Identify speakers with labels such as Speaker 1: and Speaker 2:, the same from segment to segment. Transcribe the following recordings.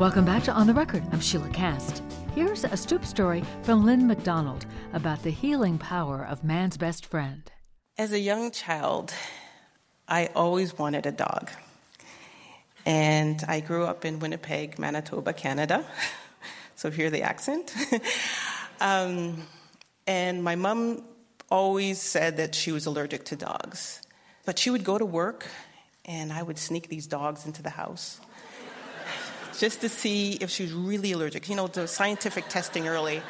Speaker 1: Welcome back to On the Record. I'm Sheila Cast. Here's a Stoop story from Lynn McDonald about the healing power of man's best friend.
Speaker 2: As a young child, I always wanted a dog. And I grew up in Winnipeg, Manitoba, Canada. So hear the accent. And my mom always said that she was allergic to dogs. But she would go to work, and I would sneak these dogs into the house just to see if she was really allergic. You know, the scientific testing early.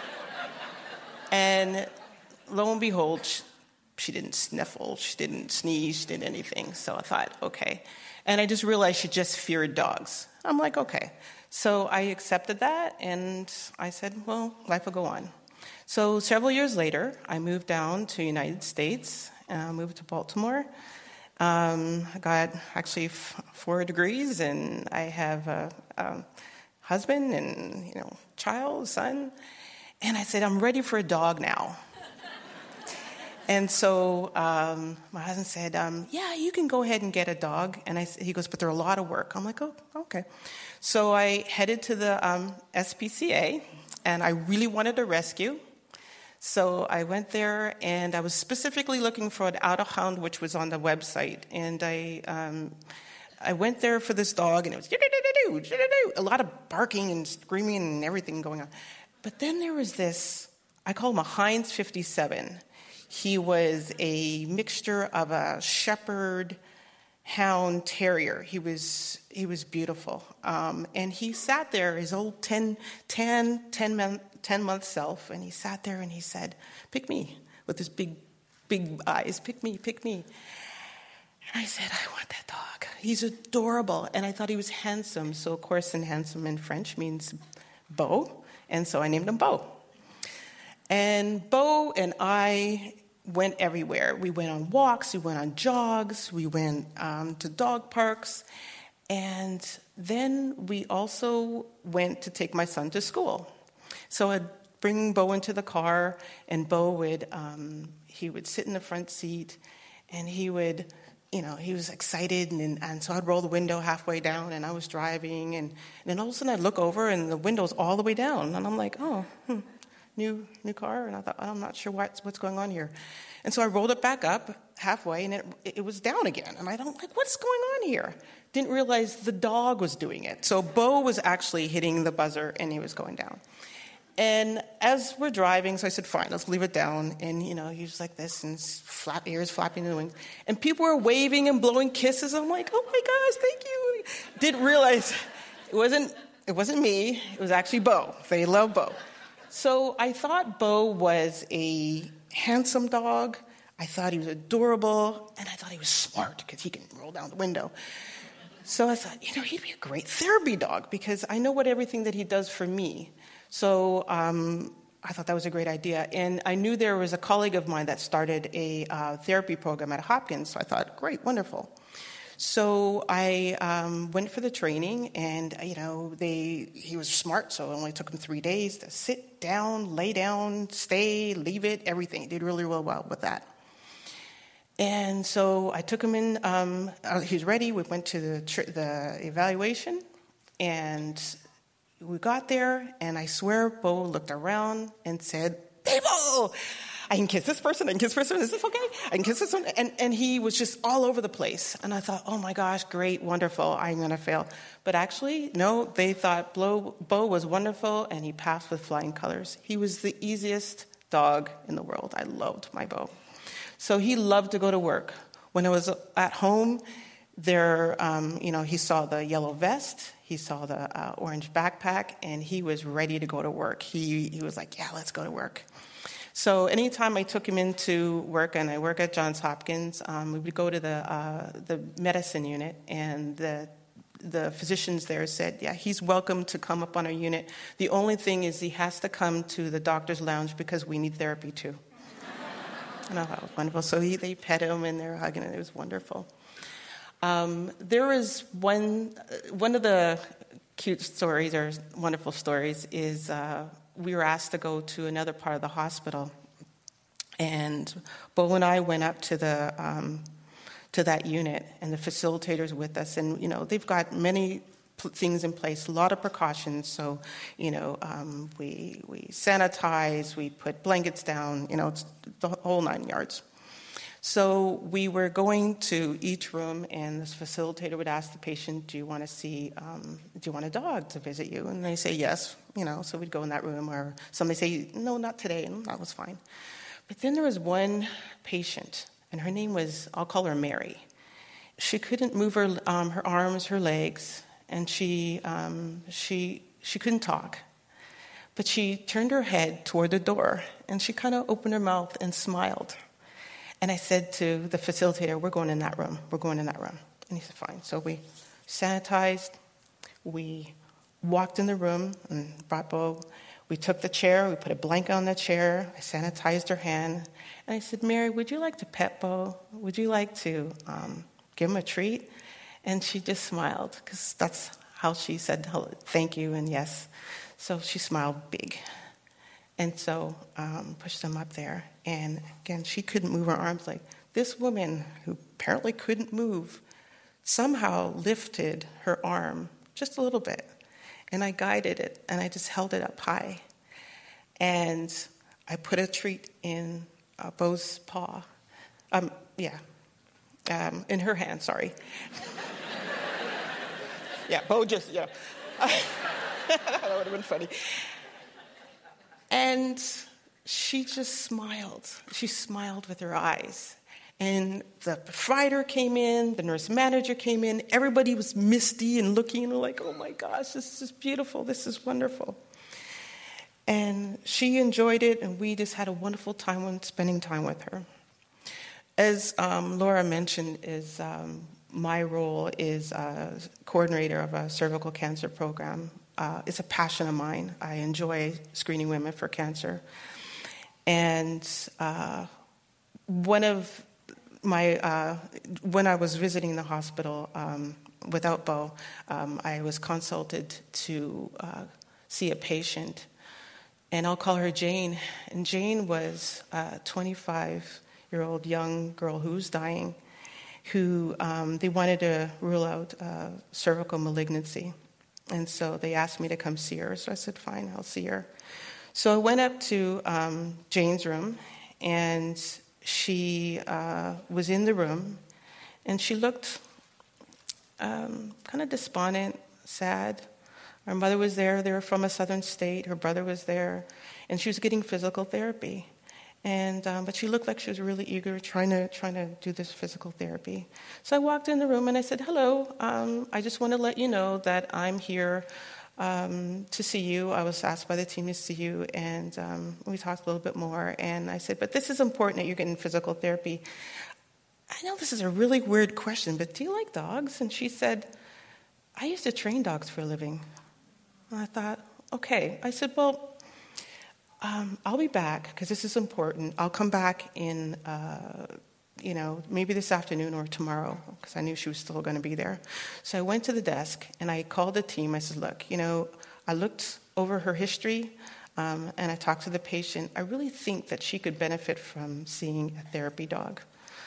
Speaker 2: And lo and behold, she didn't sniffle, she didn't sneeze, she didn't anything. So I thought, okay. And I just realized she just feared dogs. I'm like, okay. So I accepted that, and I said, well, life will go on. So several years later, I moved down to the United States, moved to Baltimore. I got actually 4 degrees, and I have a husband and, child, son. And I said, I'm ready for a dog now. And so my husband said, yeah, you can go ahead and get a dog. And he goes, but they're a lot of work. I'm like, oh, okay. So I headed to the SPCA, and I really wanted a rescue. So I went there, and I was specifically looking for an Out-of-Hound, which was on the website. And I went there for this dog, and it was a lot of barking and screaming and everything going on. But then there was this, I call him a Heinz 57. He was a mixture of a shepherd hound terrier. He was beautiful. And he sat there, his old 10-month self, and he sat there and he said, pick me, with his big eyes, pick me. And I said, I want that dog. He's adorable. And I thought he was handsome. So, of course, handsome in French means beau. And so I named him Beau. And Beau and I went everywhere. We went on walks, we went on jogs, we went to dog parks, and then we also went to take my son to school. So I'd bring Beau into the car, and Beau would, he would sit in the front seat, and he would, he was excited, and so I'd roll the window halfway down, and I was driving, and then all of a sudden I'd look over, and the window's all the way down, and I'm like, new car, and I thought, I'm not sure what's going on here. And so I rolled it back up halfway, and it was down again. And I don't what's going on here? Didn't realize the dog was doing it. So Beau was actually hitting the buzzer, and he was going down. And as we're driving, so I said, fine, let's leave it down. And, he was like this, and ears flapping in the wings. And people were waving and blowing kisses. I'm like, oh my gosh, thank you. Didn't realize it wasn't me. It was actually Beau. They love Beau. So I thought Beau was a handsome dog. I thought he was adorable, and I thought he was smart because he can roll down the window. So I thought, he'd be a great therapy dog because I know everything that he does for me. So I thought that was a great idea. And I knew there was a colleague of mine that started a therapy program at Hopkins, so I thought, great, wonderful. So I went for the training, and, he was smart, so it only took him 3 days to sit down, lay down, stay, leave it, everything. He did really well with that. And so I took him in. He was ready. We went to the evaluation, and we got there, and I swear Beau looked around and said, people! I can kiss this person, is this okay? I can kiss this one. And he was just all over the place. And I thought, oh my gosh, great, wonderful, I'm going to fail. But actually, no, they thought Beau was wonderful, and he passed with flying colors. He was the easiest dog in the world. I loved my Beau. So he loved to go to work. When I was at home, he saw the yellow vest, he saw the orange backpack, and he was ready to go to work. He was like, yeah, let's go to work. So anytime I took him into work, and I work at Johns Hopkins, we would go to the medicine unit, and the physicians there said, yeah, he's welcome to come up on our unit. The only thing is he has to come to the doctor's lounge because we need therapy too. And I thought it was wonderful. So they pet him, and they're hugging him. It was wonderful. There was one of the cute stories or wonderful stories is we were asked to go to another part of the hospital, and Beau and I went up to the to that unit, and the facilitators with us, and they've got many things in place, a lot of precautions. So, we sanitize, we put blankets down, it's the whole 9 yards. So we were going to each room, and this facilitator would ask the patient, do you want a dog to visit you? And they say yes, so we'd go in that room, or somebody say, no, not today, and that was fine. But then there was one patient, and her name was, I'll call her Mary. She couldn't move her arms, her legs, and she couldn't talk. But she turned her head toward the door, and she kind of opened her mouth and smiled. And I said to the facilitator, we're going in that room. And he said, fine. So we sanitized. We walked in the room and brought Bo. We took the chair. We put a blanket on the chair. I sanitized her hand. And I said, Mary, would you like to pet Bo? Would you like to give him a treat? And she just smiled, because that's how she said thank you and yes. So she smiled big. And so pushed them up there. And again, she couldn't move her arms. Like, this woman who apparently couldn't move somehow lifted her arm just a little bit. And I guided it, and I just held it up high. And I put a treat in Bo's paw. In her hand, sorry. Bo just, that would have been funny. And she just smiled. She smiled with her eyes. And the provider came in, the nurse manager came in, everybody was misty and looking and like, oh my gosh, this is beautiful, this is wonderful. And she enjoyed it, and we just had a wonderful time when spending time with her. As Laura mentioned, my role is coordinator of a cervical cancer program. It's a passion of mine. I enjoy screening women for cancer. And one of my, when I was visiting the hospital without Bo, I was consulted to see a patient. And I'll call her Jane. And Jane was a 25-year-old young girl who was dying, who they wanted to rule out cervical malignancy. And so they asked me to come see her. So I said, fine, I'll see her. So I went up to Jane's room, and she was in the room, and she looked kind of despondent, sad. Her mother was there. They were from a southern state. Her brother was there, and she was getting physical therapy. And but she looked like she was really eager, trying to do this physical therapy. So I walked in the room and I said, "Hello. I just want to let you know that I'm here to see you. I was asked by the team to see you, and we talked a little bit more. And I said, but this is important that you're getting physical therapy. I know this is a really weird question, but do you like dogs?" And she said, "I used to train dogs for a living." And I thought, okay. I said, well, I'll be back because this is important. I'll come back in, maybe this afternoon or tomorrow, because I knew she was still going to be there. So I went to the desk and I called the team. I said, look, I looked over her history and I talked to the patient. I really think that she could benefit from seeing a therapy dog.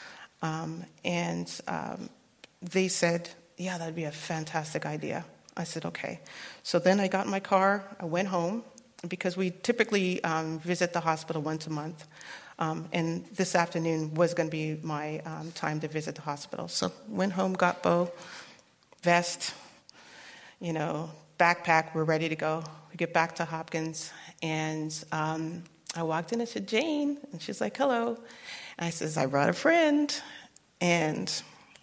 Speaker 2: They said, yeah, that'd be a fantastic idea. I said, okay. So then I got in my car, I went home, because we typically visit the hospital once a month. And this afternoon was going to be my time to visit the hospital. So went home, got Bo, vest, backpack, we're ready to go. We get back to Hopkins, and I walked in and said, Jane, and she's like, hello. And I says, I brought a friend, and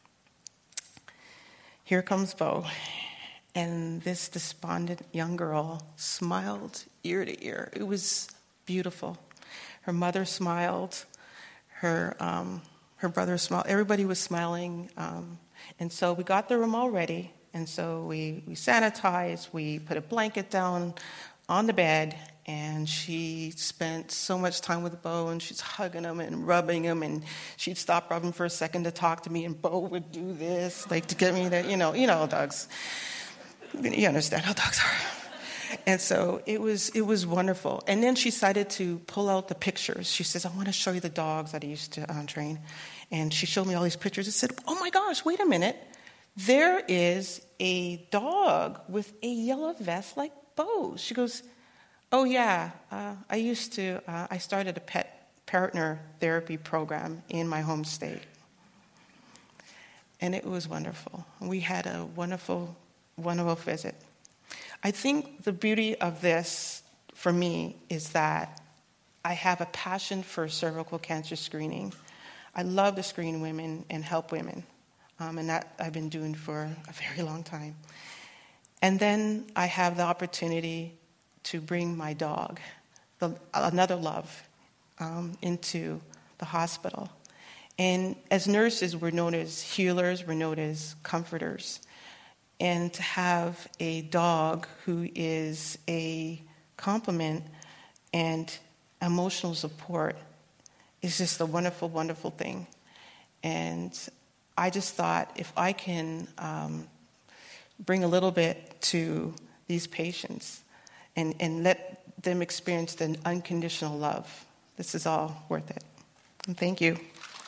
Speaker 2: here comes Bo. And this despondent young girl smiled ear to ear. It was beautiful. Her mother smiled. Her brother smiled. Everybody was smiling. And so we got the room all ready. And so we sanitized. We put a blanket down on the bed. And she spent so much time with Bo, and she's hugging him and rubbing him. And she'd stop rubbing for a second to talk to me. And Bo would do this, like to get me to, dogs. You understand how dogs are. And so it was wonderful. And then she decided to pull out the pictures. She says, I want to show you the dogs that I used to train. And she showed me all these pictures and said, oh my gosh, wait a minute. there is a dog with a yellow vest like Bo. She goes, oh yeah, I started a pet partner therapy program in my home state. And it was wonderful. We had a wonderful, wonderful visit. I think the beauty of this, for me, is that I have a passion for cervical cancer screening. I love to screen women and help women, and that I've been doing for a very long time. And then I have the opportunity to bring my dog, another love, into the hospital. And as nurses, we're known as healers, we're known as comforters. And to have a dog who is a complement and emotional support is just a wonderful, wonderful thing. And I just thought if I can bring a little bit to these patients and let them experience the unconditional love, this is all worth it. And thank you.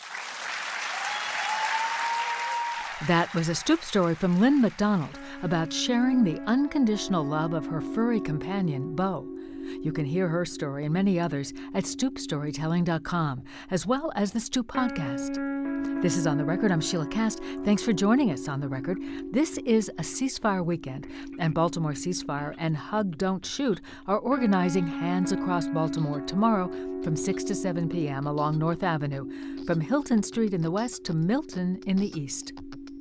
Speaker 1: That was a Stoop story from Lynn McDonald about sharing the unconditional love of her furry companion, Bo. You can hear her story and many others at stoopstorytelling.com, as well as the Stoop podcast. This is On the Record. I'm Sheila Kast. Thanks for joining us on The Record. This is a ceasefire weekend, and Baltimore Ceasefire and Hug Don't Shoot are organizing Hands Across Baltimore tomorrow from 6 to 7 p.m. along North Avenue, from Hilton Street in the west to Milton in the east.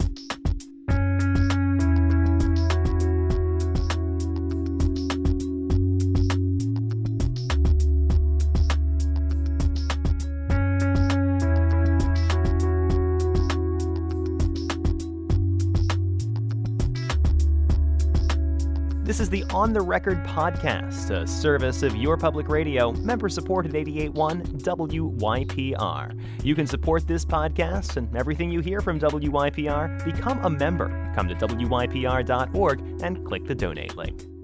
Speaker 3: This is the On the Record podcast, a service of Your Public Radio, member-supported 88.1 WYPR. You can support this podcast and everything you hear from WYPR. Become a member. Come to WYPR.org and click the donate link.